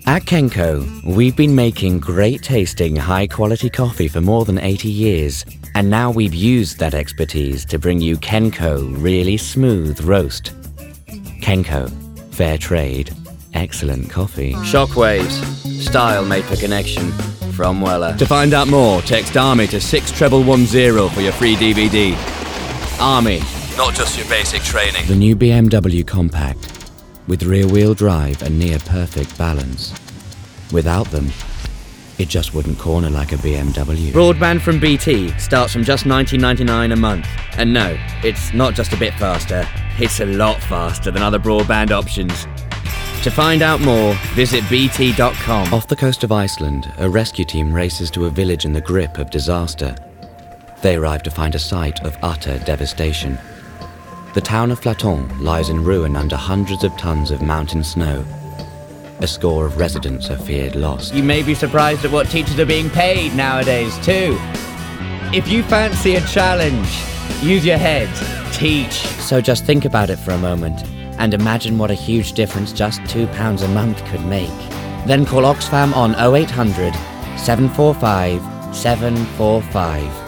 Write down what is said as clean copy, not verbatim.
At Kenco, we've been making great-tasting, high-quality coffee for more than 80 years, and now we've used that expertise to bring you Kenco Really Smooth Roast. Kenco, fair trade, excellent coffee. Shockwaves, style made for connection. From Weller. To find out more, text ARMY to 61110 for your free DVD. ARMY, not just your basic training. The new BMW Compact, with rear-wheel drive and near-perfect balance. Without them, it just wouldn't corner like a BMW. Broadband from BT starts from just $19.99 a month. And no, it's not just a bit faster, it's a lot faster than other broadband options. To find out more, visit bt.com. Off the coast of Iceland, a rescue team races to a village in the grip of disaster. They arrive to find a site of utter devastation. The town of Flaton lies in ruin under hundreds of tons of mountain snow. A score of residents are feared lost. You may be surprised at what teachers are being paid nowadays, too. If you fancy a challenge, use your head. Teach. So just think about it for a moment, and imagine what a huge difference just £2 a month could make. Then call Oxfam on 0800 745 745.